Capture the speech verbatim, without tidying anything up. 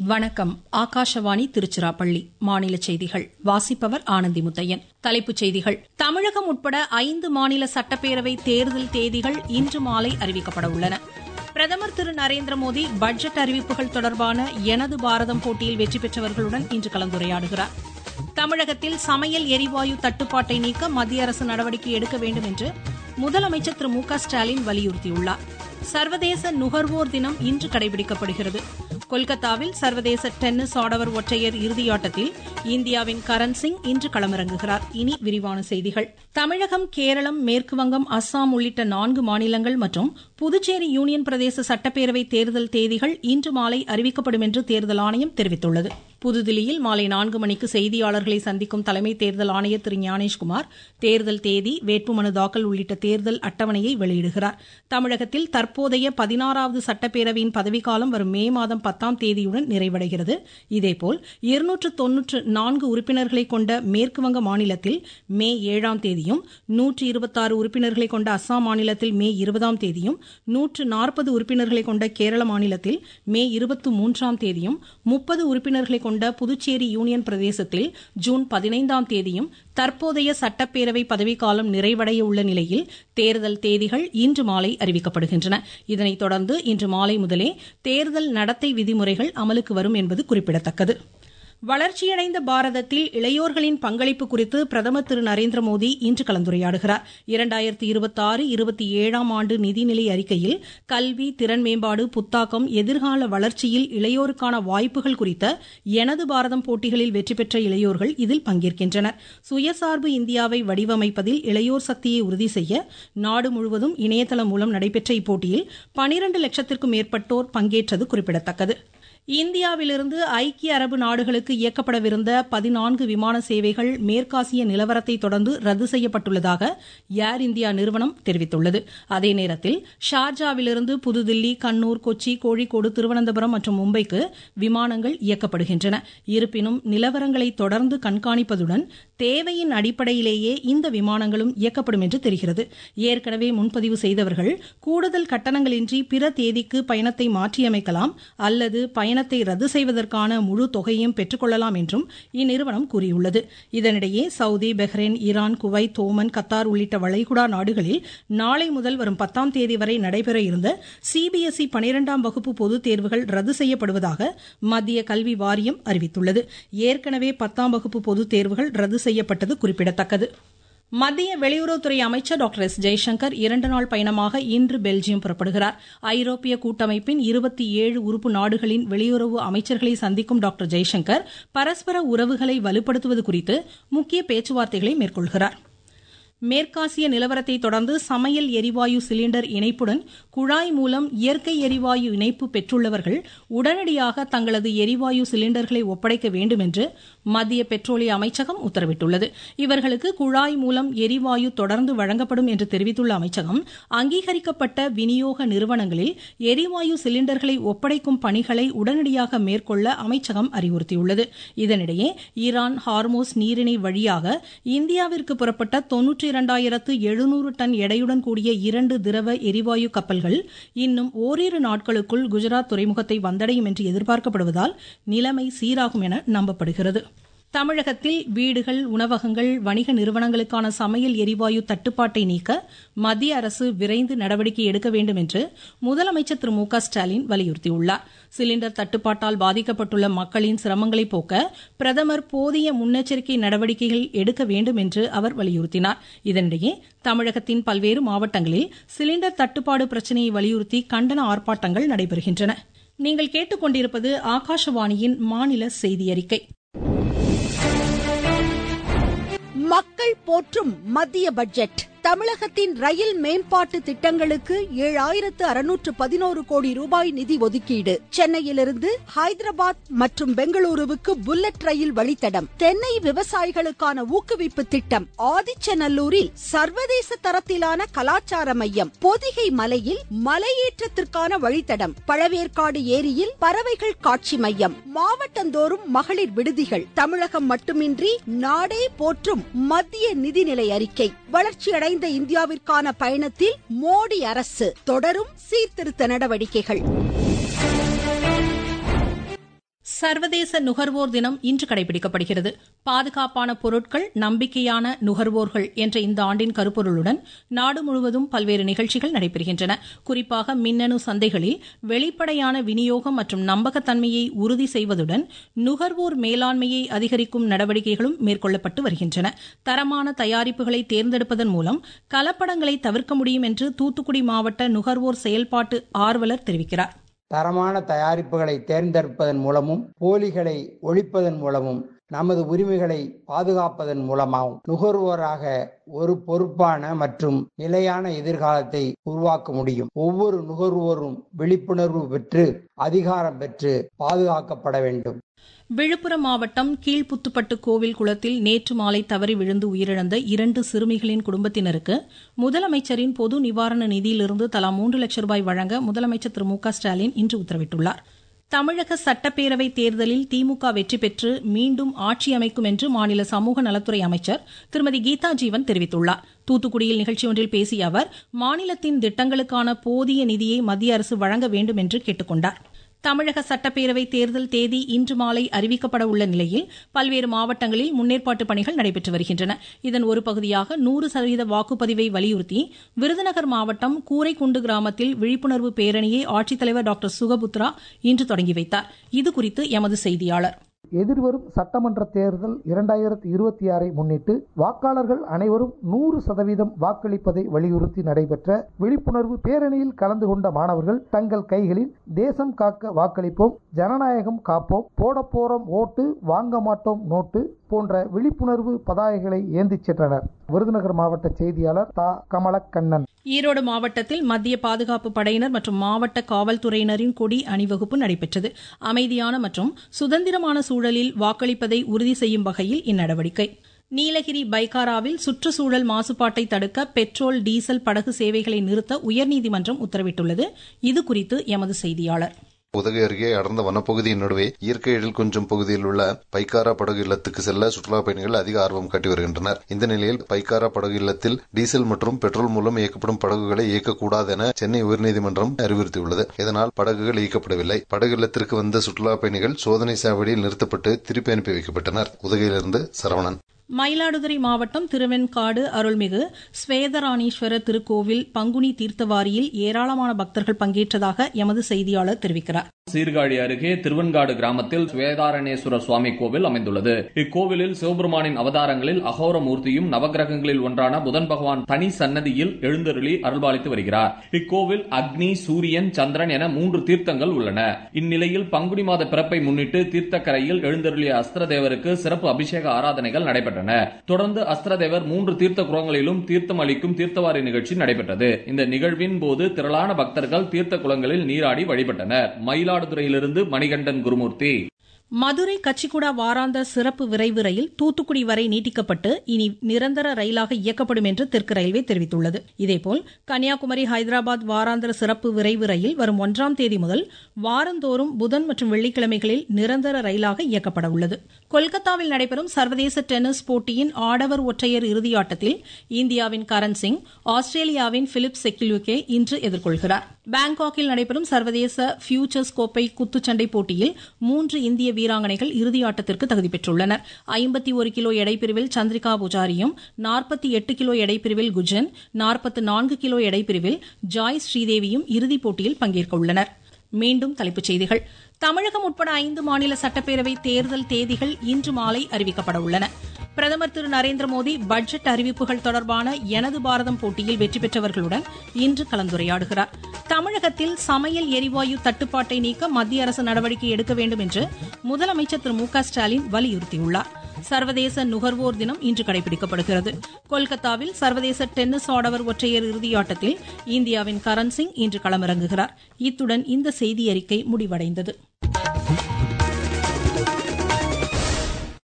வணக்கம். ஆகாஷவாணி திருச்சிராப்பள்ளி. மாநில செய்திகள் வாசிப்பவர் ஆனந்தி முத்தையன். தலைப்புச் செய்திகள். தமிழகம் உட்பட ஐந்து மாநில சட்டப்பேரவை தேர்தல் தேதிகள் இன்று மாலை அறிவிக்கப்பட உள்ளன. பிரதமர் திரு நரேந்திர மோடி பட்ஜெட் அறிவிப்புகள் தொடர்பான எனது பாரதம் போட்டியில் வெற்றி பெற்றவர்களுடன் இன்று கலந்துரையாடுகிறார். தமிழகத்தில் சமையல் எரிவாயு தட்டுப்பாட்டை நீக்க மத்திய அரசு நடவடிக்கை எடுக்க வேண்டும் என்று முதலமைச்சர் திரு மு க ஸ்டாலின் வலியுறுத்தியுள்ளார். சர்வதேச நுகர்வோர் தினம் இன்று கடைபிடிக்கப்படுகிறது. கொல்கத்தாவில் சர்வதேச டென்னிஸ் ஆடவர் ஒற்றையர் இறுதியாட்டத்தில் இந்தியாவின் கரண் சிங் இன்று களமிறங்குகிறார். இனி விரிவான செய்திகள். தமிழகம், கேரளம், மேற்குவங்கம், அஸ்ஸாம் உள்ளிட்ட நான்கு மாநிலங்கள் மற்றும் புதுச்சேரி யூனியன் பிரதேச சட்டப்பேரவை தேர்தல் தேதிகள் இன்று மாலை அறிவிக்கப்படும் என்று தேர்தல் ஆணையம் தெரிவித்துள்ளது. புதுதில்லியில் மாலை நான்கு மணிக்கு செய்தியாளர்களை சந்திக்கும் தலைமை தேர்தல் ஆணையர் திரு ஞானேஷ்குமார் தேர்தல் தேதி, வேட்புமனு தாக்கல் உள்ளிட்ட தேர்தல் அட்டவணையை வெளியிடுகிறார். தமிழகத்தில் தற்போதைய பதினாறாவது சட்டப்பேரவையின் பதவிக்காலம் வரும் மே மாதம் பத்தாம் தேதியுடன் நிறைவடைகிறது. இதேபோல் இருநூற்று தொன்னூற்று நான்கு உறுப்பினர்களை கொண்ட மேற்குவங்க மாநிலத்தில் மே ஏழாம் தேதியும், நூற்று இருபத்தாறு உறுப்பினர்களை கொண்ட அஸ்ஸாம் மாநிலத்தில் மே இருபதாம் தேதியும், நூற்று நாற்பது உறுப்பினர்களை கொண்ட கேரள மாநிலத்தில் மே இருபத்து மூன்றாம் தேதியும், முப்பது உறுப்பினர்களை கொண்ட புதுச்சேரி யூனியன் பிரதேசத்தில் ஜூன் பதினைந்தாம் தேதியும் தற்போதைய சட்டப்பேரவை பதவிக்காலம் நிறைவடைய உள்ள நிலையில் தேர்தல் தேதிகள் இன்று மாலை அறிவிக்கப்படுகின்றன. இதனைத் தொடர்ந்து இன்று மாலை முதலே தேர்தல் நடத்தை விதிமுறைகள் அமலுக்கு வரும் என்பது குறிப்பிடத்தக்கது. வளர்ச்சியடைந்த பாரதத்தில் இளையோர்களின் பங்களிப்பு குறித்து பிரதமர் திரு நரேந்திர மோடி இன்று கலந்துரையாடுகிறார். இரண்டாயிரத்தி இருபத்தி ஆறு இருபத்தி ஏழாம் ஆண்டு நிதிநிலை அறிக்கையில் கல்வி, திறன் மேம்பாடு, புத்தாக்கம், எதிர்கால வளர்ச்சியில் இளையோருக்கான வாய்ப்புகள் குறித்த எனது பாரதம் போட்டிகளில் வெற்றி பெற்ற இளையோர்கள் இதில் பங்கேற்கின்றனர். சுயசார்பு இந்தியாவை வடிவமைப்பதில் இளையோர் சக்தியை உறுதி செய்ய நாடு முழுவதும் இணையதளம் மூலம் நடைபெற்ற இப்போட்டியில் பனிரண்டு லட்சத்திற்கும் மேற்பட்டோர் பங்கேற்றது குறிப்பிடத்தக்கது. இந்தியாவிலிருந்து ஐக்கிய அரபு நாடுகளுக்கு இயக்கப்படவிருந்த பதினான்கு விமான சேவைகள் மேற்காசிய நிலவரத்தை தொடர்ந்து ரத்து செய்யப்பட்டுள்ளதாக ஏர் இந்தியா நிறுவனம் தெரிவித்துள்ளது. அதே நேரத்தில் ஷார்ஜாவிலிருந்து புதுதில்லி, கண்ணூர், கொச்சி, கோழிக்கோடு, திருவனந்தபுரம் மற்றும் மும்பைக்கு விமானங்கள் இயக்கப்படுகின்றன. இருப்பினும் நிலவரங்களை தொடர்ந்து கண்காணிப்பதுடன் தேவையின் அடிப்படையிலேயே இந்த விமானங்களும் இயக்கப்படும் என்று தெரிகிறது. ஏற்கனவே முன்பதிவு செய்தவர்கள் கூடுதல் கட்டணங்களின்றி பிற தேதிக்கு பயணத்தை மாற்றியமைக்கலாம் அல்லது பயணத்தை ரத்து செய்வதற்கான முழு தொகையையும் பெற்றுக்கொள்ளலாம் என்றும் இந்நிறுவனம் கூறியுள்ளது. இதனிடையே Saudi, Bahrain, Iran, Kuwait, Oman, Qatar உள்ளிட்ட வளைகுடா நாடுகளில் நாளை முதல் வரும் பத்தாம் தேதி வரை நடைபெற இருந்த சிபிஎஸ்இ பனிரெண்டாம் வகுப்பு பொதுத் தேர்வுகள் ரத்து செய்யப்படுவதாக மத்திய கல்வி வாரியம் அறிவித்துள்ளது. ஏற்கனவே பத்தாம் வகுப்பு பொதுத் தேர்வுகள் ரத்து செய்யப்பட்டது குறிப்பிடத்தக்கது. மத்திய வெளியுறவுத்துறை அமைச்சர் டாக்டர் எஸ் ஜெய்சங்கர் இரண்டு நாள் பயணமாக இன்று பெல்ஜியம் புறப்படுகிறார். ஐரோப்பிய கூட்டமைப்பின் இருபத்தி ஏழு உறுப்பு நாடுகளின் வெளியுறவு அமைச்சர்களை சந்திக்கும் டாக்டர் ஜெய்சங்கர் பரஸ்பர உறவுகளை வலுப்படுத்துவது குறித்து முக்கிய பேச்சுவார்த்தைகளை மேற்கொள்கிறார். மேற்காசிய நிலவரத்தை தொடர்ந்து சமையல் எரிவாயு சிலிண்டர் இணைப்புடன் குழாய் மூலம் இயற்கை எரிவாயு இணைப்பு பெற்றுள்ளவர்கள் உடனடியாக தங்களது எரிவாயு சிலிண்டர்களை ஒப்படைக்க வேண்டும் என்று மத்திய பெட்ரோலிய அமைச்சகம் உத்தரவிட்டுள்ளது. இவர்களுக்கு குழாய் மூலம் எரிவாயு தொடர்ந்து வழங்கப்படும் என்று தெரிவித்துள்ள அமைச்சகம், அங்கீகரிக்கப்பட்ட விநியோக நிறுவனங்களில் எரிவாயு சிலிண்டர்களை ஒப்படைக்கும் பணிகளை உடனடியாக மேற்கொள்ள அமைச்சகம் அறிவுறுத்தியுள்ளது. இதனிடையே ஈரான் ஹார்மோஸ் நீரிணை வழியாக இந்தியாவிற்கு புறப்பட்ட தொன்னூற்றி இரண்டாயிரத்து எழுநூறு டன் எடையுடன் கூடிய இரண்டு திரவ எரிவாயு கப்பல்கள் இன்னும் ஓரிரு நாட்களுக்குள் குஜராத் துறைமுகத்தை வந்தடையும் என்று எதிர்பார்க்கப்படுவதால் நிலைமை சீராகும் என நம்பப்படுகிறது. தமிழகத்தில் வீடுகள், உணவகங்கள், வணிக நிறுவனங்களுக்கான சமையல் எரிவாயு தட்டுப்பாட்டை நீக்க மத்திய அரசு விரைந்து நடவடிக்கை எடுக்க வேண்டும் என்று முதலமைச்சர் திரு மு க ஸ்டாலின் வலியுறுத்தியுள்ளார். சிலிண்டர் தட்டுப்பாட்டால் பாதிக்கப்பட்டுள்ள மக்களின் சிரமங்களை போக்க பிரதமர் போதிய முன்னெச்சரிக்கை நடவடிக்கைகள் எடுக்க வேண்டும் என்று அவர் வலியுறுத்தினார். இதனிடையே தமிழகத்தின் பல்வேறு மாவட்டங்களில் சிலிண்டர் தட்டுப்பாடு பிரச்சினையை வலியுறுத்தி கண்டன ஆர்ப்பாட்டங்கள் நடைபெறுகின்றன. நீங்கள் கேட்டுக்கொண்டிருப்பது ஆகாஷவாணியின் மாநில செய்தி அறிக்கை. மக்கள் போற்றும் மத்திய பட்ஜெட். தமிழகத்தின் ரயில் மேம்பாட்டு திட்டங்களுக்கு ஏழாயிரத்து அறுநூற்று பதினோரு கோடி ரூபாய் நிதி ஒதுக்கீடு. சென்னையிலிருந்து ஹைதராபாத் மற்றும் பெங்களூருவுக்கு புல்லட் ரயில் வழித்தடம். தென்னை விவசாயிகளுக்கான ஊக்குவிப்பு திட்டம். ஆதிச்சநல்லூரில் சர்வதேச தரத்திலான கலாச்சார மையம். பொதிகை மலையில் மலையேற்றத்திற்கான வழித்தடம். பழவேற்காடு ஏரியில் பறவைகள் காட்சி மையம். மாவட்டந்தோறும் மகளிர் விடுதிகள். தமிழகம் மட்டுமின்றி நாடே போற்றும் மத்திய நிதிநிலை அறிக்கை. வளர்ச்சியடைந்த இந்தியாவிற்கான பயணத்தில் மோடி அரசு தொடரும் சீர்திருத்த நடவடிக்கைகள். சர்வதேச நுகர்வோர் தினம் இன்று கடைபிடிக்கப்படுகிறது. பாதுகாப்பான பொருட்கள், நம்பிக்கையான நுகர்வோர்கள் என்ற இந்த ஆண்டின் கருப்பொருளுடன் நாடு முழுவதும் பல்வேறு நிகழ்ச்சிகள் நடைபெறுகின்றன. குறிப்பாக மின்னணு சந்தைகளில் வெளிப்படையான விநியோகம் மற்றும் நம்பகத்தன்மையை உறுதி செய்வதுடன் நுகர்வோர் மேலாண்மையை அதிகரிக்கும் நடவடிக்கைகளும் மேற்கொள்ளப்பட்டு வருகின்றன. தரமான தயாரிப்புகளை தேர்ந்தெடுப்பதன் மூலம் கலப்படங்களை தவிர்க்க முடியும் என்று தூத்துக்குடி மாவட்ட நுகர்வோர் செயல்பாட்டு ஆர்வலர் தெரிவிக்கிறார். தரமான தயாரிப்புகளை தேர்ந்தெடுப்பதன் மூலமும் போலிகளை ஒழிப்பதன் மூலமும் நமது உரிமைகளை பாதுகாப்பதன் மூலமாகவும் நுகர்வோராக ஒரு பொறுப்பான மற்றும் நிலையான எதிர்காலத்தை உருவாக்க முடியும். ஒவ்வொரு நுகர்வோரும் விழிப்புணர்வு பெற்று அதிகாரம் பெற்று பாதுகாக்கப்பட வேண்டும். விழுப்புரம் மாவட்டம் கீழ்புத்துப்பட்டு கோவில் குளத்தில் நேற்று மாலை தவறி விழுந்து உயிரிழந்த இரண்டு சிறுமிகளின் குடும்பத்தினருக்கு முதலமைச்சரின் பொது நிவாரண நிதியிலிருந்து தலா மூன்று லட்சம் ரூபாய் வழங்க முதலமைச்சர் திரு மு க ஸ்டாலின் இன்று உத்தரவிட்டுள்ளார். தமிழக சட்டப்பேரவை தேர்தலில் திமுக வெற்றி பெற்று மீண்டும் ஆட்சி அமைக்கும் என்று மாநில சமூக நலத்துறை அமைச்சர் திருமதி கீதா ஜீவன் தெரிவித்துள்ளார். தூத்துக்குடியில் நிகழ்ச்சி ஒன்றில் பேசிய அவர் மாநிலத்தின் திட்டங்களுக்கான போதிய நிதியை மத்திய அரசு வழங்க வேண்டும் என்று கேட்டுக் கொண்டார். தமிழக சட்டப்பேரவை தேர்தல் தேதி இன்று மாலை அறிவிக்கப்பட உள்ள நிலையில் பல்வேறு மாவட்டங்களில் முன்னேற்பாட்டு பணிகள் நடைபெற்று வருகின்றன. இதன் ஒரு பகுதியாக நூறு சதவீத வாக்குப்பதிவை வலியுறுத்தி விருதுநகர் மாவட்டம் கூரைக்குண்டு கிராமத்தில் விழிப்புணர்வு பேரணியை ஆட்சித்தலைவர் டாக்டர் சுகபுத்ரா இன்று தொடங்கி வைத்தார். இதுகுறித்து எமது செய்தியாளர். எதிர்வரும் சட்டமன்ற தேர்தல் இரண்டாயிரத்தி இருபத்தி ஆறை முன்னிட்டு வாக்காளர்கள் அனைவரும் நூறு சதவீதம் வாக்களிப்பதை வலியுறுத்தி நடைபெற்ற விழிப்புணர்வு பேரணியில் கலந்து கொண்ட மாணவர்கள் தங்கள் கைகளில் தேசம் காக்க வாக்களிப்போம், ஜனநாயகம் காப்போம், போட போறோம் ஓட்டு, வாங்க மாட்டோம் நோட்டு போன்ற விழிப்புணர்வு பதாகைகளை ஏந்திச் சென்றனர். விருதுநகர் மாவட்ட செய்தியாளர் தா கமலக்கண்ணன். ஈரோடு மாவட்டத்தில் மத்திய பாதுகாப்பு படையினர் மற்றும் மாவட்ட காவல்துறையினரின் கொடி அணிவகுப்பு நடைபெற்றது. அமைதியான மற்றும் சுதந்திரமான சூழலில் வாக்களிப்பதை உறுதி செய்யும் வகையில் இந்நடவடிக்கை. நீலகிரி பைக்காராவில் சுற்றுச்சூழல் மாசுபாட்டை தடுக்க பெட்ரோல், டீசல் படகு சேவைகளை நிறுத்த உயர்நீதிமன்றம் உத்தரவிட்டுள்ளது. இதுகுறித்து எமது செய்தியாளர். உதகை அருகே அடர்ந்த வனப்பகுதியின் நடுவே இயற்கை எழில் கொஞ்சம் பகுதியில் உள்ள பைக்காரா படகு இல்லத்துக்கு செல்ல சுற்றுலா பயணிகள் அதிக ஆர்வம் காட்டி வருகின்றனர். இந்த நிலையில் பைக்காரா படகு இல்லத்தில் டீசல் மற்றும் பெட்ரோல் மூலம் இயக்கப்படும் படகுகளை இயக்கக்கூடாது என சென்னை உயர்நீதிமன்றம் அறிவுறுத்தியுள்ளது. இதனால் படகுகள் இயக்கப்படவில்லை. படகு இல்லத்திற்கு வந்த சுற்றுலா பயணிகள் சோதனை சாவடியில் நிறுத்தப்பட்டு திருப்பி அனுப்பி வைக்கப்பட்டனர். உதகையிலிருந்து சரவணன். மயிலாடுதுறை மாவட்டம் திருவெண்காடு அருள்மிகு ஸ்வேதராணீஸ்வரர் திருக்கோவில் பங்குனி தீர்த்தவாரியில் ஏராளமான பக்தர்கள் பங்கேற்றதாக எமது செய்தியாளர் தெரிவிக்கிறார். சீர்காழி அருகே திருவெண்காடு கிராமத்தில் ஸ்வேதாரணேஸ்வரர் சுவாமி கோவில் அமைந்துள்ளது. இக்கோவிலில் சிவபெருமானின் அவதாரங்களில் அகோர மூர்த்தியும் நவகிரகங்களில் ஒன்றான புதன் பகவான் தனி சன்னதியில் எழுந்தருளி அருள்பாலித்து வருகிறார். இக்கோவில் அக்னி, சூரியன், சந்திரன் என மூன்று தீர்த்தங்கள் உள்ளன. இந்நிலையில் பங்குனி மாத பிறப்பை முன்னிட்டு தீர்த்தக்கரையில் எழுந்தருளிய அஸ்திரதேவருக்கு சிறப்பு அபிஷேக ஆராதனைகள் நடைபெற்றன. தொடர்ந்து அஸ்திரதேவர் மூன்று தீர்த்த குளங்களிலும் தீர்த்தம் அளிக்கும் தீர்த்தவாரி நிகழ்ச்சி நடைபெற்றது. இந்த நிகழ்வின் போது திரளான பக்தர்கள் தீர்த்த குளங்களில் நீராடி வழிபட்டனர். மயிலாடுதுறையிலிருந்து மணிகண்டன் குருமூர்த்தி. மதுரை கச்சிகுடா வாராந்த சிறப்பு விரைவு ரயில் தூத்துக்குடி வரை நீட்டிக்கப்பட்டு இனி நிரந்தர ரயிலாக இயக்கப்படும் என்று தெற்கு ரயில்வே தெரிவித்துள்ளது. இதேபோல் கன்னியாகுமரி, ஹைதராபாத் வாராந்திர சிறப்பு விரைவு ரயில் வரும் ஒன்றாம் தேதி முதல் வாரந்தோறும் புதன் மற்றும் வெள்ளிக்கிழமைகளில் நிரந்தர ரயிலாக இயக்கப்பட உள்ளது. கொல்கத்தாவில் நடைபெறும் சர்வதேச டென்னிஸ் போட்டியின் ஆடவர் ஒற்றையர் இறுதியாட்டத்தில் இந்தியாவின் கரண் சிங் ஆஸ்திரேலியாவின் பிலிப் செக்கிலுக்கே இன்று எதிர்கொள்கிறார். பாங்காக்கில் நடைபெறும் சர்வதேச ஃபியூச்சர்ஸ் கோப்பை குத்துச்சண்டை போட்டியில் மூன்று இந்திய வீராங்கனைகள் இறுதியாட்டத்திற்கு தகுதி பெற்றுள்ளனர். ஐம்பத்தி ஒரு கிலோ எடைப்பிரிவில் சந்திரிகா புஜாரியும், நாற்பத்தி எட்டு கிலோ எடைப்பிரிவில் குஜன், நாற்பத்தி நான்கு கிலோ எடைப்பிரிவில் ஜாய் ஸ்ரீதேவியும் இறுதிப் போட்டியில் பங்கேற்க உள்ளனர். மீண்டும் தலைப்புச் செய்திகள். தமிழகம் உட்பட ஐந்து மாநில சட்டப்பேரவை தேர்தல் தேதிகள் இன்று மாலை அறிவிக்கப்பட உள்ளன. பிரதமர் திரு நரேந்திர மோடி பட்ஜெட் அறிவிப்புகள் தொடர்பான எனது பாரதம் போட்டியில் வெற்றி பெற்றவர்களுடன் இன்று கலந்துரையாடுகிறார். தமிழகத்தில் சமையல் எரிவாயு தட்டுப்பாட்டை நீக்க மத்திய அரசு நடவடிக்கை எடுக்க வேண்டும் என்று முதலமைச்சர் திரு மு க ஸ்டாலின் வலியுறுத்தியுள்ளார். சர்வதேச நுகர்வோர் தினம் இன்று கடைபிடிக்கப்படுகிறது. கொல்கத்தாவில் சர்வதேச டென்னிஸ் ஆடவர் ஒற்றையர் இறுதியாட்டத்தில் இந்தியாவின் கரண் சிங் இன்று களமிறங்குகிறார். இத்துடன் இந்த செய்தி அறிக்கை முடிவடைந்தது.